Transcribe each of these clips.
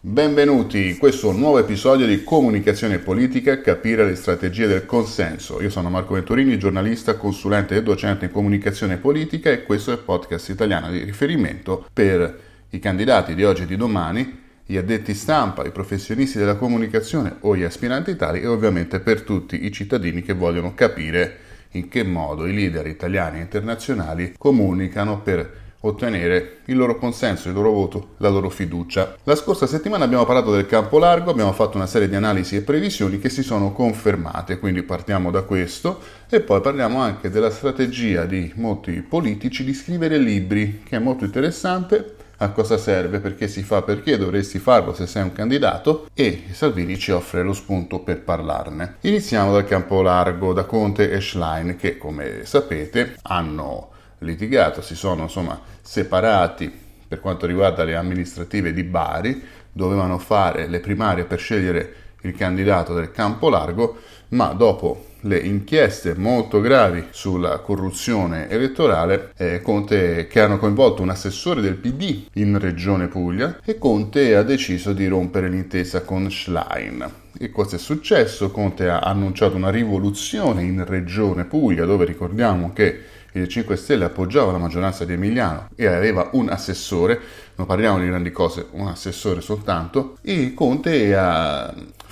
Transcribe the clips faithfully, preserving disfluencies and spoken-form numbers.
Benvenuti in questo nuovo episodio di Comunicazione Politica, capire le strategie del consenso. Io sono Marco Venturini, giornalista, consulente e docente in comunicazione politica e questo è il podcast italiano di riferimento per i candidati di oggi e di domani, gli addetti stampa, i professionisti della comunicazione o gli aspiranti tali e ovviamente per tutti i cittadini che vogliono capire in che modo i leader italiani e internazionali comunicano per ottenere il loro consenso, il loro voto, la loro fiducia. La scorsa settimana abbiamo parlato del campo largo, abbiamo fatto una serie di analisi e previsioni che si sono confermate, quindi partiamo da questo e poi parliamo anche della strategia di molti politici di scrivere libri, che è molto interessante. A cosa serve, perché si fa, perché dovresti farlo se sei un candidato, e Salvini ci offre lo spunto per parlarne. Iniziamo dal campo largo, da Conte e Schlein, che come sapete hanno litigato, si sono insomma separati per quanto riguarda le amministrative di Bari, dovevano fare le primarie per scegliere il candidato del campo largo, ma dopo le inchieste molto gravi sulla corruzione elettorale, eh, Conte, che hanno coinvolto un assessore del P D in Regione Puglia, e Conte ha deciso di rompere l'intesa con Schlein. E cosa è successo? Conte ha annunciato una rivoluzione in Regione Puglia, dove ricordiamo che il cinque Stelle appoggiava la maggioranza di Emiliano e aveva un assessore, non parliamo di grandi cose, un assessore soltanto, e Conte ha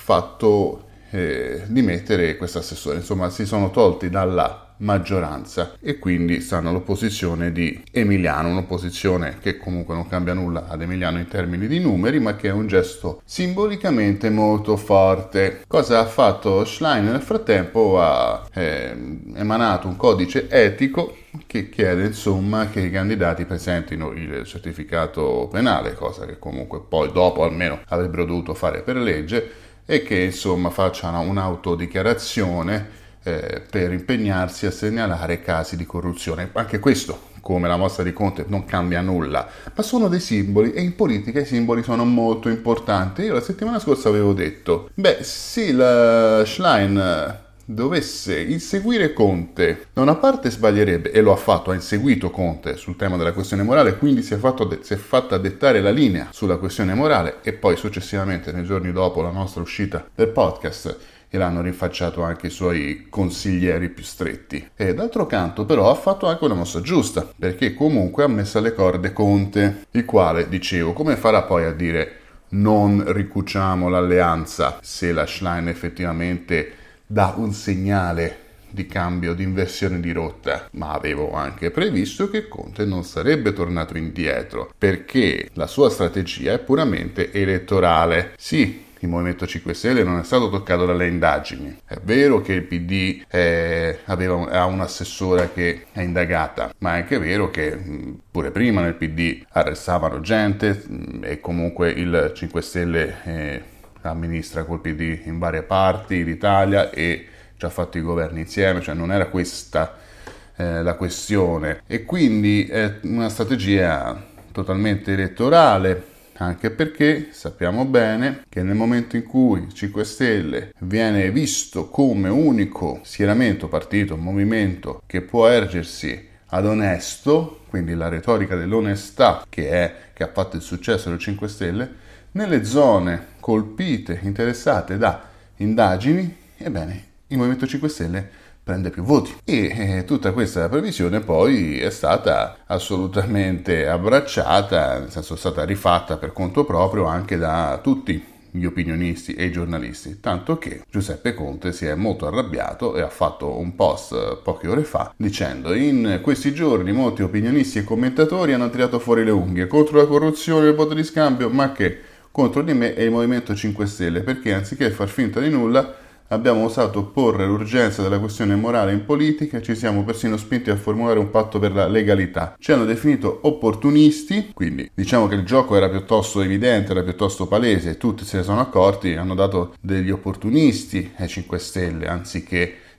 fatto eh, dimettere questo assessore, insomma si sono tolti dalla maggioranza e quindi stanno all'opposizione di Emiliano, un'opposizione che comunque non cambia nulla ad Emiliano in termini di numeri, ma che è un gesto simbolicamente molto forte. Cosa ha fatto Schlein? Nel frattempo ha eh, emanato un codice etico che chiede insomma che i candidati presentino il certificato penale, cosa che comunque poi dopo almeno avrebbero dovuto fare per legge, e che insomma facciano un'autodichiarazione Eh, per impegnarsi a segnalare casi di corruzione. Anche questo, come la mossa di Conte, non cambia nulla, ma sono dei simboli e in politica i simboli sono molto importanti. Io la settimana scorsa avevo detto, beh, se la Schlein dovesse inseguire Conte, da una parte sbaglierebbe, e lo ha fatto, ha inseguito Conte sul tema della questione morale, quindi si è, fatto de- si è fatta dettare la linea sulla questione morale, e poi successivamente, nei giorni dopo la nostra uscita del podcast, e l'hanno rinfacciato anche i suoi consiglieri più stretti. E d'altro canto però ha fatto anche una mossa giusta, perché comunque ha messo alle corde Conte, il quale, dicevo, come farà poi a dire non ricuciamo l'alleanza se la Schlein effettivamente dà un segnale di cambio, di inversione di rotta? Ma avevo anche previsto che Conte non sarebbe tornato indietro, perché la sua strategia è puramente elettorale. Sì, il Movimento cinque Stelle non è stato toccato dalle indagini. È vero che il P D eh, aveva, ha un'assessora che è indagata, ma è anche vero che mh, pure prima nel P D arrestavano gente mh, e comunque il cinque Stelle eh, amministra col P D in varie parti d'Italia e ci ha fatto i governi insieme, cioè non era questa eh, la questione. E quindi è una strategia totalmente elettorale, anche perché sappiamo bene che nel momento in cui il cinque Stelle viene visto come unico schieramento, partito, movimento che può ergersi ad onesto, quindi la retorica dell'onestà che è che ha fatto il successo del cinque Stelle, nelle zone colpite, interessate da indagini, ebbene il Movimento cinque Stelle prende più voti. E eh, tutta questa previsione poi è stata assolutamente abbracciata, nel senso è stata rifatta per conto proprio anche da tutti gli opinionisti e i giornalisti, tanto che Giuseppe Conte si è molto arrabbiato e ha fatto un post poche ore fa dicendo: in questi giorni molti opinionisti e commentatori hanno tirato fuori le unghie contro la corruzione e il voto di scambio, ma che contro di me è il Movimento cinque Stelle, perché anziché far finta di nulla abbiamo osato porre l'urgenza della questione morale in politica e ci siamo persino spinti a formulare un patto per la legalità. Ci hanno definito opportunisti, quindi diciamo che il gioco era piuttosto evidente, era piuttosto palese, tutti se ne sono accorti, hanno dato degli opportunisti ai cinque Stelle anziché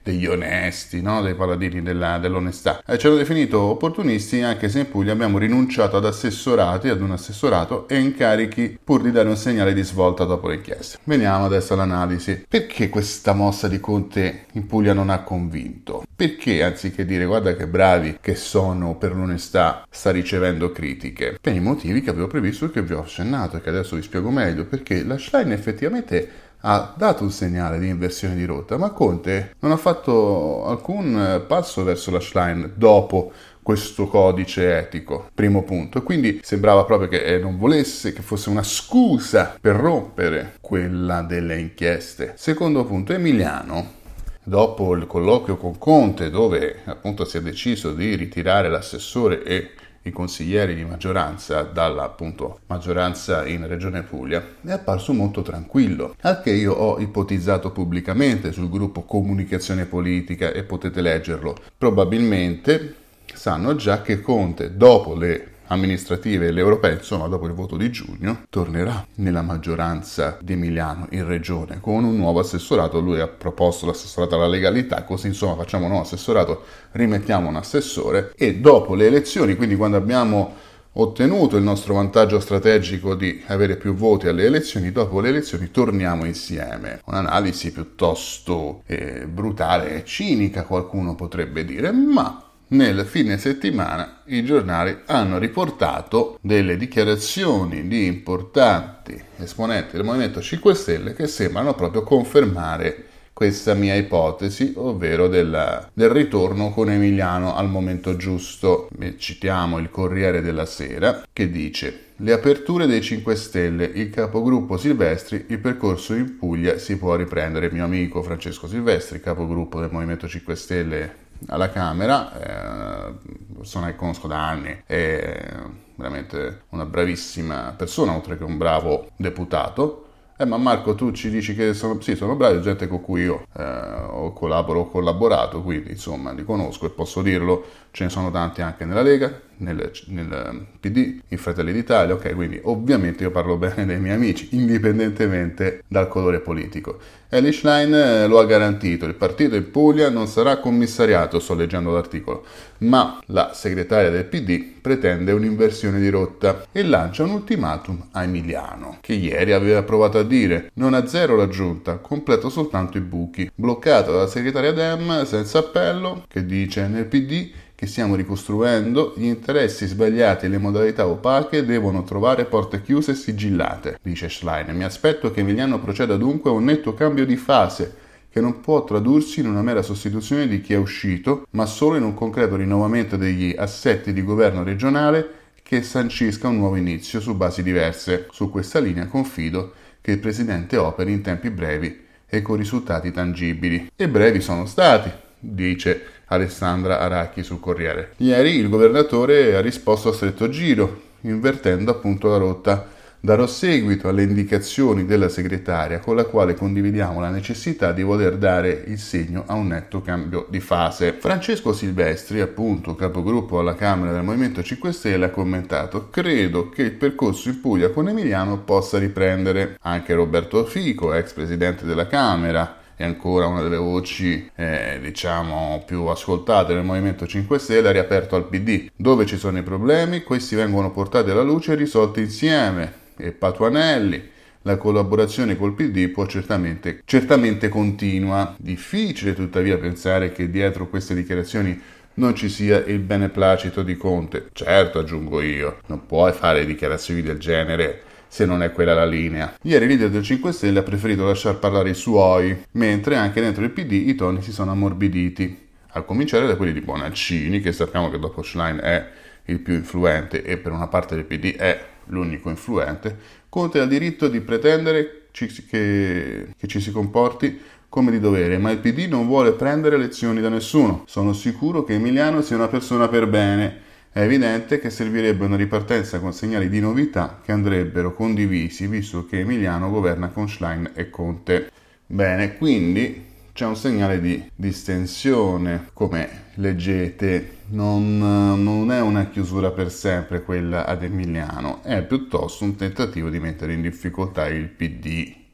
degli onesti, no? Dei paladini della, dell'onestà. Eh, ci hanno definito opportunisti anche se in Puglia abbiamo rinunciato ad assessorati, ad un assessorato e incarichi pur di dare un segnale di svolta dopo le inchieste. Veniamo adesso all'analisi. Perché questa mossa di Conte in Puglia non ha convinto? Perché anziché dire guarda che bravi che sono per l'onestà sta ricevendo critiche? Per i motivi che avevo previsto e che vi ho accennato e che adesso vi spiego meglio, perché la Schlein effettivamente ha dato un segnale di inversione di rotta, ma Conte non ha fatto alcun passo verso la Schlein dopo questo codice etico, primo punto. Quindi sembrava proprio che non volesse, che fosse una scusa per rompere quella delle inchieste. Secondo punto, Emiliano, dopo il colloquio con Conte, dove appunto si è deciso di ritirare l'assessore e i consiglieri di maggioranza dalla appunto maggioranza in Regione Puglia, è apparso molto tranquillo, al che io ho ipotizzato pubblicamente sul gruppo Comunicazione Politica e potete leggerlo. Probabilmente sanno già che Conte, dopo le amministrative e le europee, insomma dopo il voto di giugno, tornerà nella maggioranza di Emiliano in regione con un nuovo assessorato. Lui ha proposto l'assessorato alla legalità, così insomma facciamo un nuovo assessorato, rimettiamo un assessore e dopo le elezioni, quindi quando abbiamo ottenuto il nostro vantaggio strategico di avere più voti alle elezioni, dopo le elezioni torniamo insieme. Un'analisi piuttosto eh, brutale e cinica, qualcuno potrebbe dire, ma nel fine settimana i giornali hanno riportato delle dichiarazioni di importanti esponenti del Movimento cinque Stelle che sembrano proprio confermare questa mia ipotesi, ovvero della, del ritorno con Emiliano al momento giusto. Citiamo il Corriere della Sera che dice: le aperture dei cinque Stelle, il capogruppo Silvestri, il percorso in Puglia si può riprendere. Mio amico Francesco Silvestri, capogruppo del Movimento cinque Stelle alla Camera, eh, persona che conosco da anni, è veramente una bravissima persona, oltre che un bravo deputato. Eh, ma Marco, tu ci dici che sono, sì, sono bravi, gente con cui io eh, ho collaboro, ho collaborato, quindi insomma li conosco e posso dirlo, ce ne sono tanti anche nella Lega, nel, nel P D, in Fratelli d'Italia, ok, quindi ovviamente io parlo bene dei miei amici, indipendentemente dal colore politico. Elly Schlein eh, lo ha garantito, il partito in Puglia non sarà commissariato, sto leggendo l'articolo, ma la segretaria del P D pretende un'inversione di rotta e lancia un ultimatum a Emiliano, che ieri aveva provato a dire non azzero la giunta, completo soltanto i buchi, bloccato dalla segretaria Dem senza appello, che dice nel P D che stiamo ricostruendo, gli interessi sbagliati e le modalità opache devono trovare porte chiuse e sigillate, dice Schlein. Mi aspetto che Emiliano proceda dunque a un netto cambio di fase, che non può tradursi in una mera sostituzione di chi è uscito, ma solo in un concreto rinnovamento degli assetti di governo regionale che sancisca un nuovo inizio su basi diverse. Su questa linea confido che il Presidente operi in tempi brevi e con risultati tangibili. E brevi sono stati, dice Alessandra Aracchi sul Corriere. Ieri il governatore ha risposto a stretto giro, invertendo appunto la rotta. Darò seguito alle indicazioni della segretaria con la quale condividiamo la necessità di voler dare il segno a un netto cambio di fase. Francesco Silvestri, appunto capogruppo alla Camera del Movimento cinque Stelle, ha commentato: credo che il percorso in Puglia con Emiliano possa riprendere. Anche Roberto Fico, ex presidente della Camera, è ancora una delle voci eh, diciamo più ascoltate nel Movimento cinque Stelle, ha riaperto al P D. Dove ci sono i problemi, questi vengono portati alla luce e risolti insieme. E Patuanelli: la collaborazione col P D può certamente, certamente continua. Difficile tuttavia pensare che dietro queste dichiarazioni non ci sia il beneplacito di Conte. Certo, aggiungo io, non puoi fare dichiarazioni del genere se non è quella la linea. Ieri il leader del cinque Stelle ha preferito lasciar parlare i suoi, mentre anche dentro il P D i toni si sono ammorbiditi, a cominciare da quelli di Bonaccini, che sappiamo che dopo Schlein è il più influente e per una parte del P D è l'unico influente. Conte ha diritto di pretendere ci, che, che ci si comporti come di dovere, ma il P D non vuole prendere lezioni da nessuno. Sono sicuro che Emiliano sia una persona per bene. È evidente che servirebbe una ripartenza con segnali di novità che andrebbero condivisi, visto che Emiliano governa con Schlein e Conte. Bene, quindi c'è un segnale di distensione. Come leggete, non, non è una chiusura per sempre quella ad Emiliano, è piuttosto un tentativo di mettere in difficoltà il P D.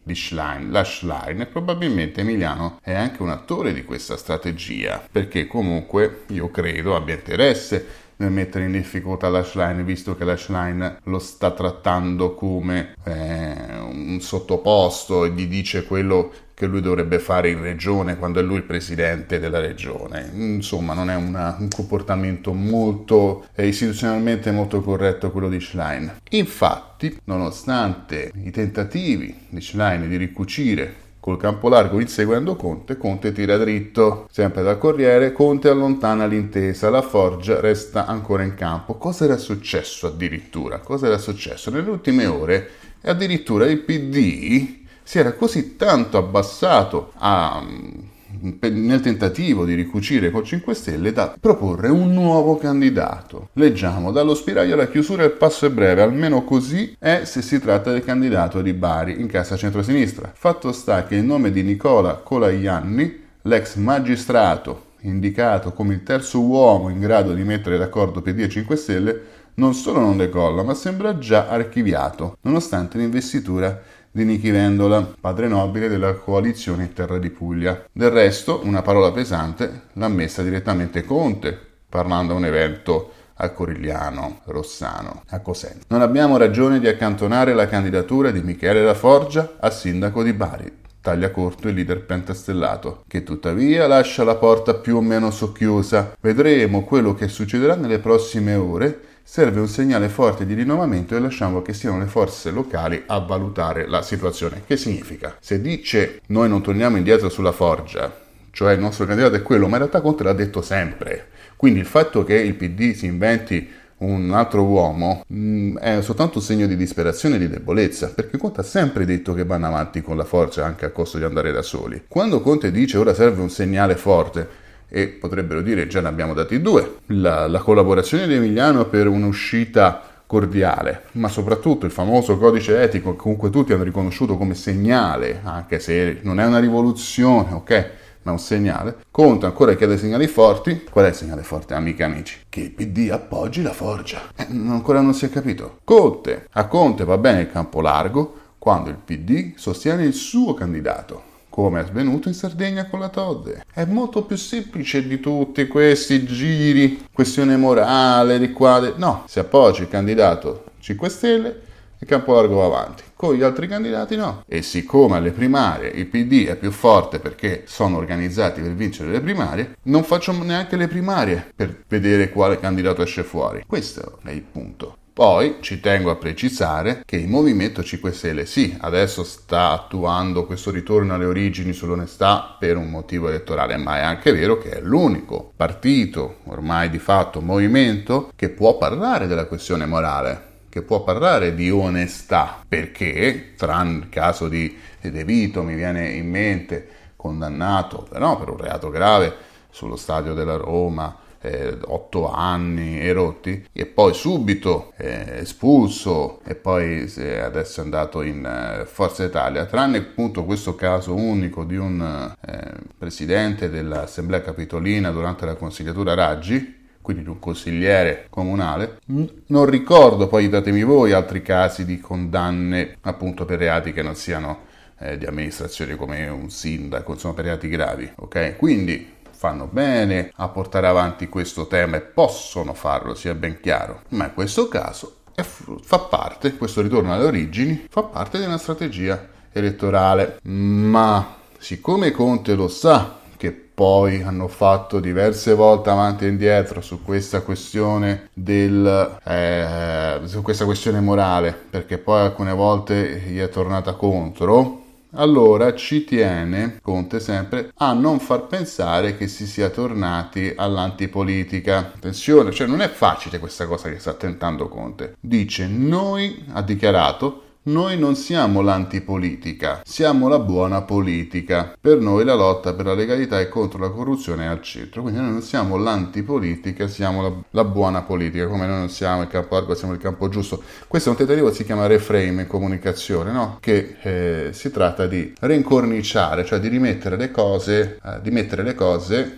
di Schlein, la Schlein, e probabilmente Emiliano è anche un attore di questa strategia, perché comunque io credo abbia interesse nel mettere in difficoltà la Schlein, visto che la Schlein lo sta trattando come eh, un sottoposto e gli dice quello che lui dovrebbe fare in regione quando è lui il presidente della regione. Insomma, non è una, un comportamento molto eh, istituzionalmente molto corretto quello di Schlein. Infatti, nonostante i tentativi di Schlein di ricucire col campo largo inseguendo Conte, Conte tira dritto, sempre dal Corriere, Conte allontana l'intesa, la Forgia resta ancora in campo. Cosa era successo addirittura? Cosa era successo? Nelle ultime ore addirittura il P D si era così tanto abbassato a, nel tentativo di ricucire col cinque Stelle da proporre un nuovo candidato. Leggiamo: dallo spiraglio alla chiusura il passo è breve, almeno così è se si tratta del candidato di Bari in casa centrosinistra. Fatto sta che il nome di Nicola Colajanni, l'ex magistrato indicato come il terzo uomo in grado di mettere d'accordo P D e cinque Stelle, non solo non decolla, ma sembra già archiviato, nonostante l'investitura di Nichi Vendola, padre nobile della coalizione in terra di Puglia. Del resto, una parola pesante l'ha messa direttamente Conte, parlando a un evento a Corigliano Rossano, a Cosenza. Non abbiamo ragione di accantonare la candidatura di Michele La Forgia a sindaco di Bari, taglia corto il leader pentastellato, che tuttavia lascia la porta più o meno socchiusa. Vedremo quello che succederà nelle prossime ore. Serve un segnale forte di rinnovamento e lasciamo che siano le forze locali a valutare la situazione. Che significa? Se dice noi non torniamo indietro sulla Forgia, cioè il nostro candidato è quello, ma in realtà Conte l'ha detto sempre. Quindi il fatto che il P D si inventi un altro uomo mh, è soltanto un segno di disperazione e di debolezza, perché Conte ha sempre detto che vanno avanti con la Forgia anche a costo di andare da soli. Quando Conte dice ora serve un segnale forte, e potrebbero dire già ne abbiamo dati due, la, la collaborazione di Emiliano per un'uscita cordiale, ma soprattutto il famoso codice etico che comunque tutti hanno riconosciuto come segnale, anche se non è una rivoluzione, ok, ma un segnale. Conte ancora chiede segnali forti. Qual è il segnale forte, amiche e amici? Che il P D appoggi la Forgia. Eh, ancora non si è capito. Conte, a Conte va bene il campo largo quando il P D sostiene il suo candidato, come è avvenuto in Sardegna con la Todde. È molto più semplice di tutti questi giri, questione morale, di qua, no, si appoggia il candidato cinque Stelle e campo largo va avanti, con gli altri candidati no. E siccome alle primarie il P D è più forte perché sono organizzati per vincere le primarie, non facciamo neanche le primarie per vedere quale candidato esce fuori. Questo è il punto. Poi ci tengo a precisare che il Movimento cinque Stelle sì, adesso sta attuando questo ritorno alle origini sull'onestà per un motivo elettorale, ma è anche vero che è l'unico partito, ormai di fatto movimento, che può parlare della questione morale, che può parlare di onestà, perché, tranne il caso di De Vito, mi viene in mente, condannato però per un reato grave sullo stadio della Roma, Eh, otto anni e rotti, e poi subito eh, espulso e poi eh, adesso è andato in eh, Forza Italia, tranne appunto questo caso unico di un eh, presidente dell'Assemblea Capitolina durante la consigliatura Raggi, quindi di un consigliere comunale. Non ricordo, poi datemi voi, altri casi di condanne appunto per reati che non siano eh, di amministrazione come un sindaco, insomma per reati gravi, ok? Quindi fanno bene a portare avanti questo tema e possono farlo, sia ben chiaro, ma in questo caso è, fa parte, questo ritorno alle origini, fa parte di una strategia elettorale. Ma siccome Conte lo sa che poi hanno fatto diverse volte avanti e indietro su questa questione del eh, su questa questione morale, perché poi alcune volte gli è tornata contro, allora ci tiene Conte sempre a non far pensare che si sia tornati all'antipolitica. Attenzione, cioè non è facile questa cosa che sta tentando Conte. Dice, noi, ha dichiarato, noi non siamo l'antipolitica, siamo la buona politica. Per noi la lotta per la legalità e contro la corruzione è al centro. Quindi noi non siamo l'antipolitica, siamo la, la buona politica. Come noi non siamo il campo largo, siamo il campo giusto. Questo è un tentativo che si chiama reframe in comunicazione, no? Che eh, si tratta di rincorniciare, cioè di rimettere le cose, eh, di mettere le cose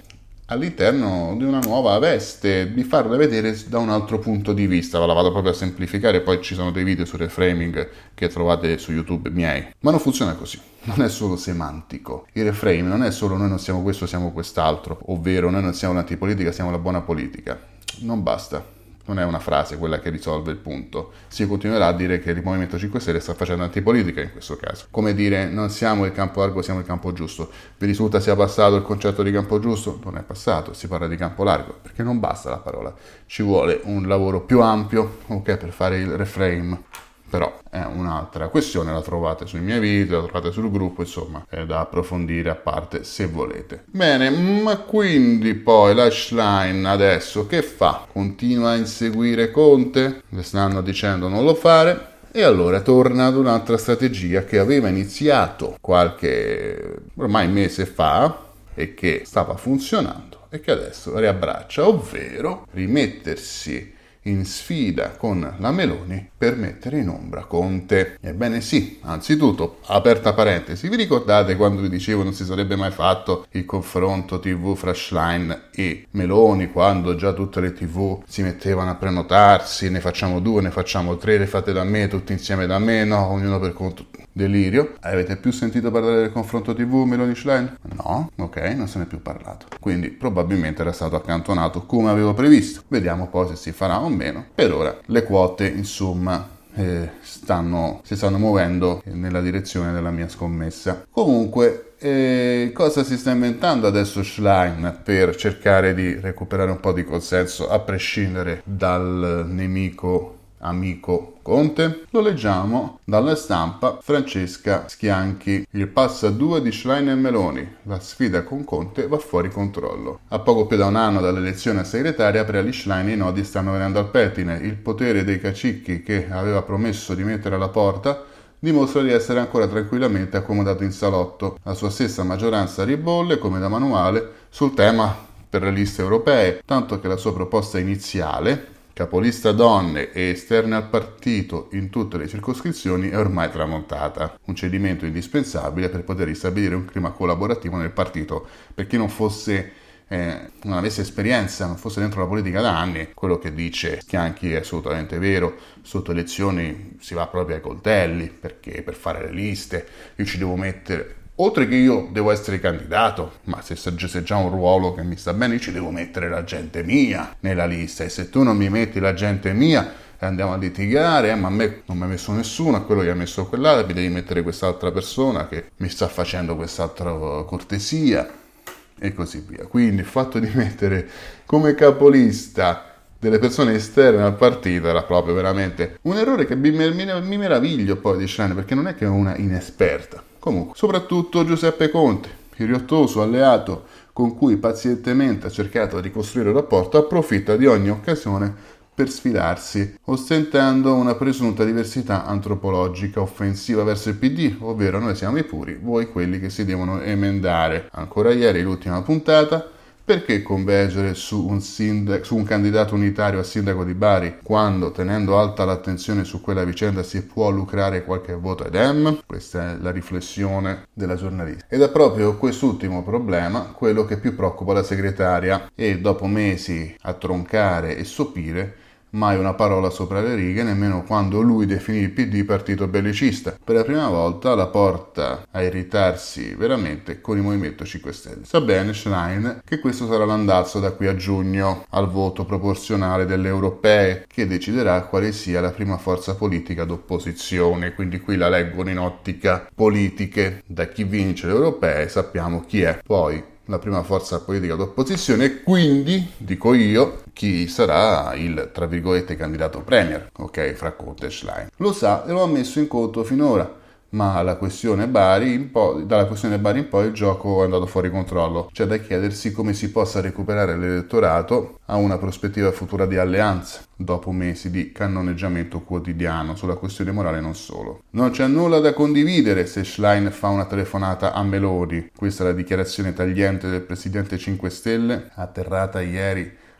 all'interno di una nuova veste, di farle vedere da un altro punto di vista. La vado proprio a semplificare, poi ci sono dei video su reframing che trovate su YouTube miei, ma non funziona così. Non è solo semantico. Il reframe non è solo noi non siamo questo, siamo quest'altro, ovvero noi non siamo l'antipolitica, siamo la buona politica. Non basta. Non è una frase quella che risolve il punto. Si continuerà a dire che il Movimento cinque Stelle sta facendo antipolitica in questo caso. Come dire, non siamo il campo largo, siamo il campo giusto. Vi risulta sia passato il concetto di campo giusto? Non è passato, si parla di campo largo, perché non basta la parola. Ci vuole un lavoro più ampio, ok, per fare il reframe. Però è un'altra questione, la trovate sui miei video, la trovate sul gruppo, insomma, è da approfondire a parte se volete. Bene, ma quindi poi la Schlein adesso che fa? Continua a inseguire Conte? Le stanno dicendo non lo fare? E allora torna ad un'altra strategia che aveva iniziato qualche ormai mese fa e che stava funzionando e che adesso riabbraccia, ovvero rimettersi in sfida con la Meloni per mettere in ombra Conte. Ebbene sì, anzitutto, aperta parentesi, vi ricordate quando vi dicevo non si sarebbe mai fatto il confronto tivù fra Schlein e Meloni, quando già tutte le tivù si mettevano a prenotarsi, ne facciamo due, ne facciamo tre, le fate da me, tutti insieme da me, no, ognuno per conto. Delirio. Avete più sentito parlare del confronto tivù Meloni-Schlein? No? Ok, non se ne è più parlato. Quindi probabilmente era stato accantonato come avevo previsto. Vediamo poi se si farà o meno. Per ora le quote, insomma, eh, stanno, si stanno muovendo nella direzione della mia scommessa. Comunque, eh, cosa si sta inventando adesso Schlein per cercare di recuperare un po' di consenso a prescindere dal nemico amico Conte? Lo leggiamo dalla Stampa. Francesca Schianchi. Il passa due di Schlein e Meloni. La sfida con Conte va fuori controllo. A poco più da un anno dall'elezione a segretaria, per Ali Schlein i nodi stanno venendo al pettine. Il potere dei cacicchi che aveva promesso di mettere alla porta dimostra di essere ancora tranquillamente accomodato in salotto. La sua stessa maggioranza ribolle, come da manuale, sul tema per le liste europee, tanto che la sua proposta iniziale, capolista donne e esterne al partito in tutte le circoscrizioni, è ormai tramontata. Un cedimento indispensabile per poter ristabilire un clima collaborativo nel partito. Per chi non fosse, eh, non avesse esperienza, non fosse dentro la politica da anni, quello che dice Schianchi è assolutamente vero. Sotto elezioni si va proprio ai coltelli, perché per fare le liste io ci devo mettere... Oltre che io devo essere candidato, ma se c'è già un ruolo che mi sta bene, io ci devo mettere la gente mia nella lista. E se tu non mi metti la gente mia e andiamo a litigare, eh, ma a me non mi ha messo nessuno, a quello gli ha messo quell'altro, mi devi mettere quest'altra persona che mi sta facendo quest'altra cortesia e così via. Quindi il fatto di mettere come capolista delle persone esterne al partito era proprio veramente un errore che mi, mi, mi meraviglio poi di Schlein, perché non è che è una inesperta. Comunque, soprattutto Giuseppe Conte, il riottoso alleato con cui pazientemente ha cercato di costruire un rapporto, approfitta di ogni occasione per sfidarsi, ostentando una presunta diversità antropologica offensiva verso il P D, ovvero noi siamo i puri, voi quelli che si devono emendare. Ancora ieri, l'ultima puntata, perché convergere su un, sindac- su un candidato unitario a sindaco di Bari quando, tenendo alta l'attenzione su quella vicenda, si può lucrare qualche voto ai Dem? Questa è la riflessione della giornalista. Ed è proprio quest'ultimo problema quello che più preoccupa la segretaria, e dopo mesi a troncare e sopire, mai una parola sopra le righe, nemmeno quando lui definì il P D partito bellicista. Per la prima volta la porta a irritarsi veramente con il Movimento cinque Stelle. Sa bene Schlein che questo sarà l'andazzo da qui a giugno al voto proporzionale delle europee, che deciderà quale sia la prima forza politica d'opposizione. Quindi qui la leggono in ottica politiche. Da chi vince le europee sappiamo chi è poi la prima forza politica d'opposizione, e quindi, dico io, chi sarà il, tra virgolette, candidato premier, ok, fra Conte e Schlein. Lo sa e lo ha messo in conto finora, ma la questione Bari in poi, dalla questione Bari in poi il gioco è andato fuori controllo. C'è da chiedersi come si possa recuperare l'elettorato a una prospettiva futura di alleanza, dopo mesi di cannoneggiamento quotidiano sulla questione morale, non solo. Non c'è nulla da condividere se Schlein fa una telefonata a Meloni. Questa è la dichiarazione tagliente del presidente cinque Stelle, atterrata ieri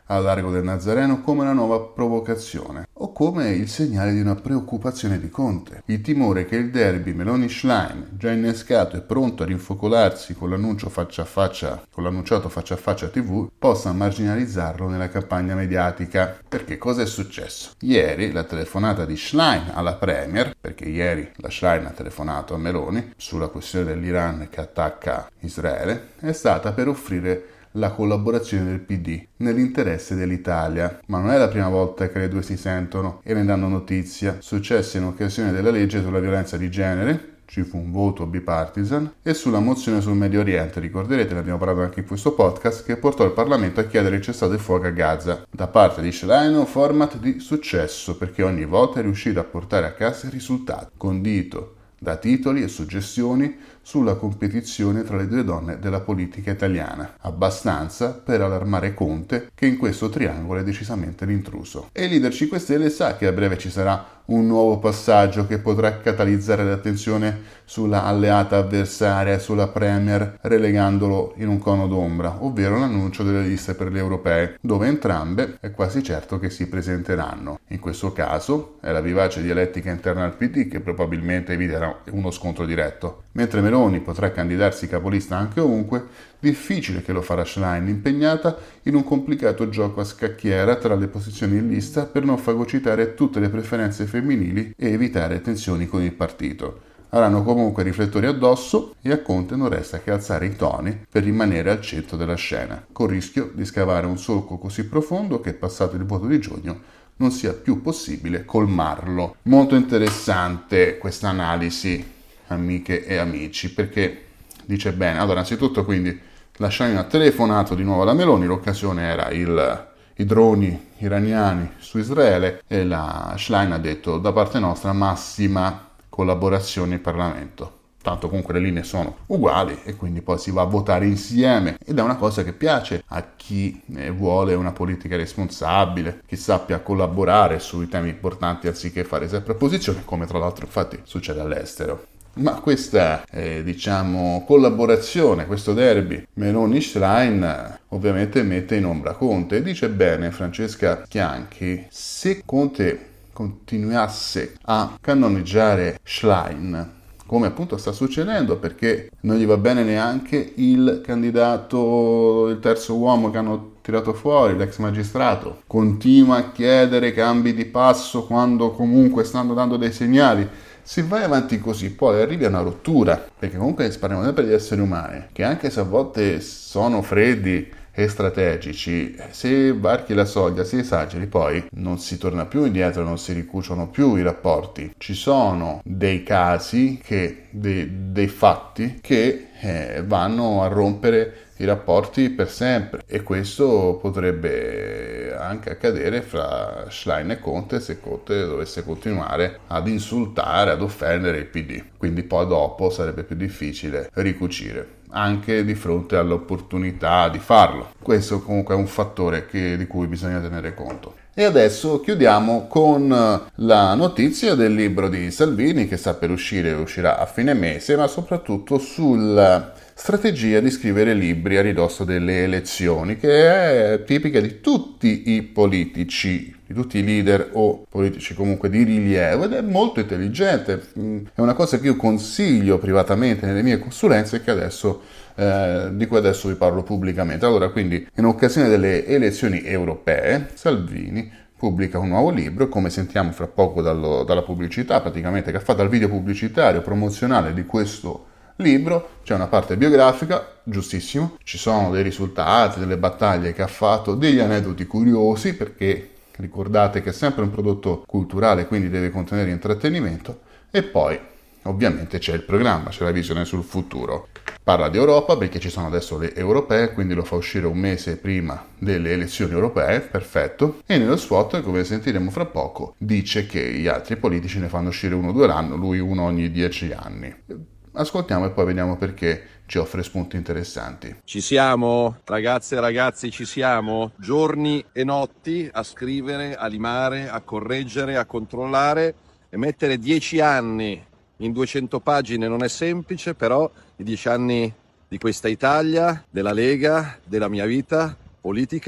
al largo del Nazareno come una nuova provocazione o come il segnale di una preoccupazione di Conte. Il timore che il derby Meloni-Schlein, già innescato e pronto a rinfocolarsi con l'annuncio faccia a faccia, con l'annunciato faccia a faccia tivù, possa marginalizzarlo nella campagna mediatica. Perché cosa è successo? Ieri la telefonata di Schlein alla Premier, perché ieri la Schlein ha telefonato a Meloni sulla questione dell'Iran che attacca Israele, è stata per offrire la collaborazione del P D nell'interesse dell'Italia. Ma non è la prima volta che le due si sentono e ne danno notizia. Successe in occasione della legge sulla violenza di genere, ci fu un voto bipartisan, e sulla mozione sul Medio Oriente, ricorderete, ne abbiamo parlato anche in questo podcast, che portò il Parlamento a chiedere il cessate il fuoco a Gaza. Da parte di Schlein un format di successo, perché ogni volta è riuscito a portare a casa risultati, condito da titoli e suggestioni sulla competizione tra le due donne della politica italiana, abbastanza per allarmare Conte, che in questo triangolo è decisamente l'intruso. E il leader cinque Stelle sa che a breve ci sarà un nuovo passaggio che potrà catalizzare l'attenzione sulla alleata avversaria, sulla Premier, relegandolo in un cono d'ombra, ovvero l'annuncio delle liste per le europee, dove entrambe è quasi certo che si presenteranno. In questo caso è la vivace dialettica interna al P D che probabilmente eviterà uno scontro diretto. Mentre Meloni potrà candidarsi capolista anche ovunque, difficile che lo farà Schlein, impegnata in un complicato gioco a scacchiera tra le posizioni in lista per non fagocitare tutte le preferenze femminili e evitare tensioni con il partito. Avranno comunque riflettori addosso e a Conte non resta che alzare i toni per rimanere al centro della scena, col rischio di scavare un solco così profondo che, passato il voto di giugno, non sia più possibile colmarlo. Molto interessante questa analisi, amiche e amici, perché dice bene. Allora, anzitutto, quindi la Schlein ha telefonato di nuovo alla Meloni, l'occasione era il, i droni iraniani su Israele, e la Schlein ha detto: da parte nostra massima collaborazione in Parlamento. Tanto comunque le linee sono uguali e quindi poi si va a votare insieme, ed è una cosa che piace a chi vuole una politica responsabile, che sappia collaborare sui temi importanti anziché fare sempre opposizione, come tra l'altro infatti succede all'estero. Ma questa eh, diciamo collaborazione, questo derby Meloni-Schlein ovviamente mette in ombra Conte, e dice bene Francesca Chianchi: se Conte continuasse a cannoneggiare Schlein, come appunto sta succedendo, perché non gli va bene neanche il candidato, il terzo uomo che hanno tirato fuori, l'ex magistrato, continua a chiedere cambi di passo quando comunque stanno dando dei segnali. Se vai avanti così poi arrivi a una rottura, perché comunque parliamo sempre di esseri umani, che anche se a volte sono freddi e strategici, se varchi la soglia, se esageri, poi non si torna più indietro, non si ricuciono più i rapporti. Ci sono dei casi, che, dei, dei fatti che eh, vanno a rompere i rapporti per sempre, e questo potrebbe anche accadere fra Schlein e Conte se Conte dovesse continuare ad insultare, ad offendere il P D. Quindi poi dopo sarebbe più difficile ricucire, anche di fronte all'opportunità di farlo. Questo comunque è un fattore che, di cui bisogna tenere conto. E adesso chiudiamo con la notizia del libro di Salvini, che sta per uscire, uscirà a fine mese, ma soprattutto sulla strategia di scrivere libri a ridosso delle elezioni, che è tipica di tutti i politici, di tutti i leader o politici comunque di rilievo, ed è molto intelligente. È una cosa che io consiglio privatamente nelle mie consulenze, che adesso eh, di cui adesso vi parlo pubblicamente. Allora, quindi, in occasione delle elezioni europee, Salvini pubblica un nuovo libro, come sentiamo fra poco dallo, dalla pubblicità, praticamente, che ha fatto il video pubblicitario promozionale di questo libro. C'è una parte biografica, giustissimo, ci sono dei risultati, delle battaglie che ha fatto, degli aneddoti curiosi, perché ricordate che è sempre un prodotto culturale, quindi deve contenere intrattenimento, e poi ovviamente c'è il programma, c'è la visione sul futuro. Parla di Europa perché ci sono adesso le europee, quindi lo fa uscire un mese prima delle elezioni europee, perfetto, e nello spot, come sentiremo fra poco, dice che gli altri politici ne fanno uscire uno due l'anno, lui uno ogni dieci anni. Ascoltiamo e poi vediamo perché ci offre spunti interessanti. Ci siamo, ragazze e ragazzi, ci siamo. Giorni e notti a scrivere, a limare, a correggere, a controllare, e mettere dieci anni in duecento pagine non è semplice, però i dieci anni di questa Italia, della Lega, della mia vita politica,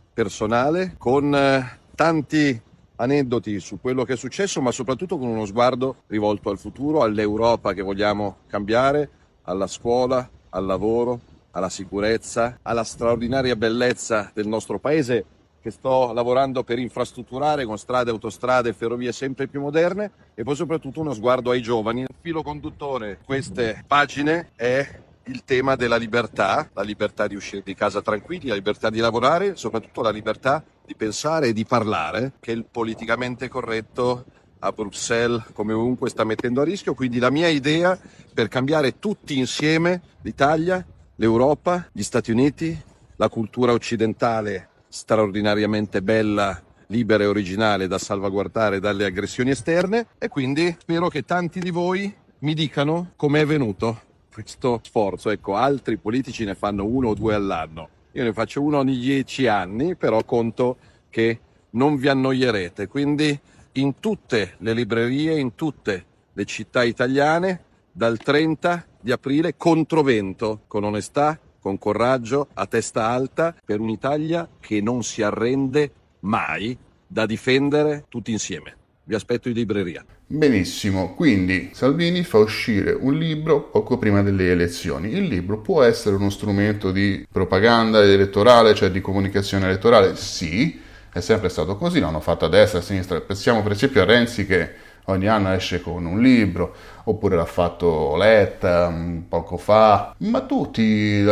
personale, con eh, tanti aneddoti su quello che è successo, ma soprattutto con uno sguardo rivolto al futuro, all'Europa che vogliamo cambiare, alla scuola, al lavoro, alla sicurezza, alla straordinaria bellezza del nostro paese che sto lavorando per infrastrutturare con strade, autostrade e ferrovie sempre più moderne, e poi soprattutto uno sguardo ai giovani. Il filo conduttore di queste pagine è il tema della libertà, la libertà di uscire di casa tranquilli, la libertà di lavorare, soprattutto la libertà di pensare e di parlare, che il politicamente corretto a Bruxelles come ovunque sta mettendo a rischio. Quindi la mia idea per cambiare tutti insieme l'Italia, l'Europa, gli Stati Uniti, la cultura occidentale straordinariamente bella, libera e originale da salvaguardare dalle aggressioni esterne, e quindi spero che tanti di voi mi dicano come è venuto questo sforzo. Ecco, altri politici ne fanno uno o due all'anno, io ne faccio uno ogni dieci anni, però conto che non vi annoierete. Quindi in tutte le librerie, in tutte le città italiane, dal trenta di aprile, Controvento, con onestà, con coraggio, a testa alta, per un'Italia che non si arrende mai, da difendere tutti insieme. Vi aspetto in libreria. Benissimo, quindi Salvini fa uscire un libro poco prima delle elezioni. Il libro può essere uno strumento di propaganda elettorale, cioè di comunicazione elettorale? Sì, è sempre stato così, l'hanno fatto a destra e a sinistra. Pensiamo per esempio a Renzi che ogni anno esce con un libro, oppure l'ha fatto Letta poco fa, ma tutti,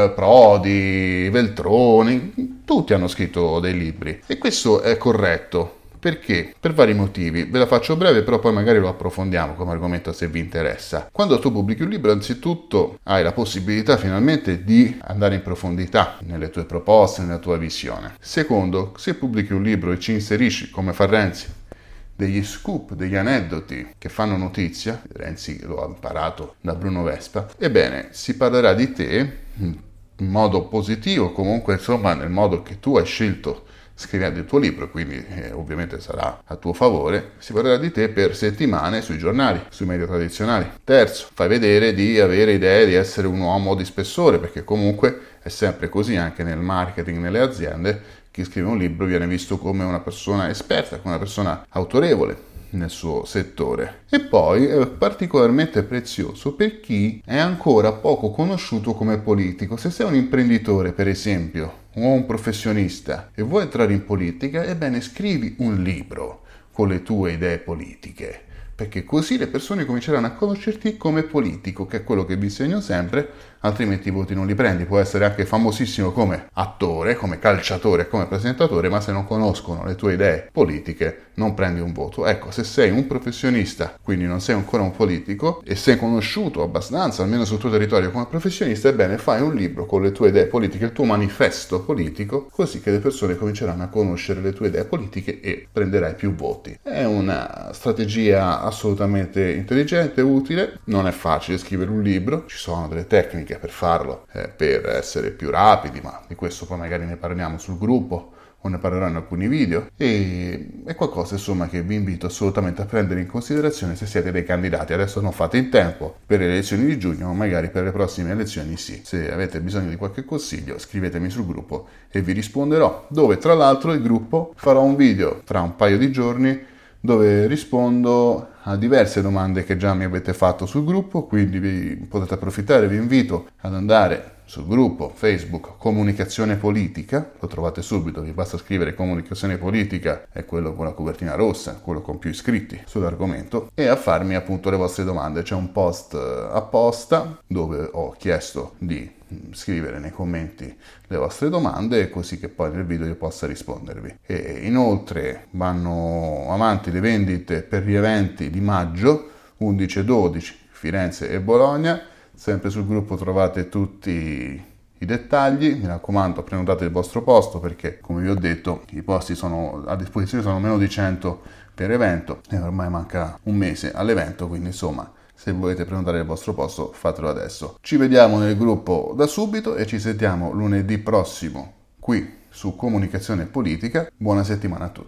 Prodi, Veltroni, tutti hanno scritto dei libri, e questo è corretto. Perché? Per vari motivi. Ve la faccio breve, però poi magari lo approfondiamo come argomento se vi interessa. Quando tu pubblichi un libro, anzitutto hai la possibilità finalmente di andare in profondità nelle tue proposte, nella tua visione. Secondo, se pubblichi un libro e ci inserisci, come fa Renzi, degli scoop, degli aneddoti che fanno notizia, Renzi lo ha imparato da Bruno Vespa, ebbene, si parlerà di te in modo positivo, comunque insomma nel modo che tu hai scelto scrivendo il tuo libro, quindi eh, ovviamente sarà a tuo favore. Si parlerà di te per settimane sui giornali, sui media tradizionali. Terzo, fai vedere di avere idee, di essere un uomo di spessore, perché comunque è sempre così anche nel marketing, nelle aziende. Chi scrive un libro viene visto come una persona esperta, come una persona autorevole nel suo settore. E poi è particolarmente prezioso per chi è ancora poco conosciuto come politico. Se sei un imprenditore, per esempio, o un professionista e vuoi entrare in politica, ebbene scrivi un libro con le tue idee politiche, perché così le persone cominceranno a conoscerti come politico, che è quello che vi insegno sempre, altrimenti i voti non li prendi. Può essere anche famosissimo come attore, come calciatore, come presentatore, ma se non conoscono le tue idee politiche non prendi un voto. Ecco, se sei un professionista, quindi non sei ancora un politico, e sei conosciuto abbastanza, almeno sul tuo territorio, come professionista, ebbene fai un libro con le tue idee politiche, il tuo manifesto politico, così che le persone cominceranno a conoscere le tue idee politiche e prenderai più voti. È una strategia assolutamente intelligente, utile. Non è facile scrivere un libro, ci sono delle tecniche per farlo, eh, per essere più rapidi, ma di questo poi magari ne parliamo sul gruppo o ne parleranno alcuni video, e è qualcosa insomma che vi invito assolutamente a prendere in considerazione se siete dei candidati. Adesso non fate in tempo per le elezioni di giugno, ma magari per le prossime elezioni sì. Se avete bisogno di qualche consiglio, scrivetemi sul gruppo e vi risponderò, dove tra l'altro il gruppo farà un video tra un paio di giorni dove rispondo a diverse domande che già mi avete fatto sul gruppo, quindi vi potete approfittare. Vi invito ad andare sul gruppo Facebook Comunicazione Politica, lo trovate subito, vi basta scrivere Comunicazione Politica, è quello con la copertina rossa, quello con più iscritti sull'argomento, e a farmi appunto le vostre domande. C'è un post apposta dove ho chiesto di scrivere nei commenti le vostre domande, così che poi nel video io possa rispondervi. E inoltre vanno avanti le vendite per gli eventi di maggio undici e dodici, Firenze e Bologna. Sempre sul gruppo trovate tutti i dettagli. Mi raccomando, prenotate il vostro posto, perché come vi ho detto i posti sono a disposizione, sono meno di cento per evento e ormai manca un mese all'evento, quindi insomma, se volete prenotare il vostro posto, fatelo adesso. Ci vediamo nel gruppo da subito e ci sentiamo lunedì prossimo qui su Comunicazione Politica. Buona settimana a tutti.